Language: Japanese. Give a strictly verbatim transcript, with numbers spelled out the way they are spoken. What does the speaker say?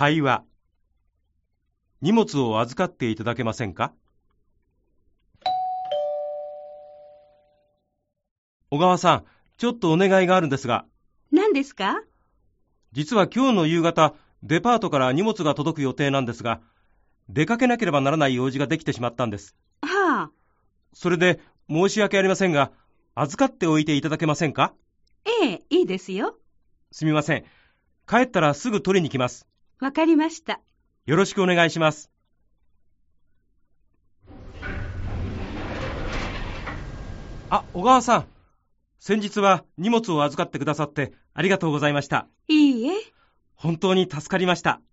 会話。荷物を預かっていただけませんか？小川さん、ちょっとお願いがあるんですが。 何ですか？ 実は今日の夕方、デパートから荷物が届く予定なんですが、出かけなければならない用事ができてしまったんです。 はあ。 それで申し訳ありませんが、預かっておいていただけませんか？ ええ、いいですよ。 すみません。帰ったらすぐ取りに来ます。 わかりました。 よろしくお願いします。あ、小川さん。先日は荷物を預かってくださってありがとうございました。 いいえ。 本当に助かりました。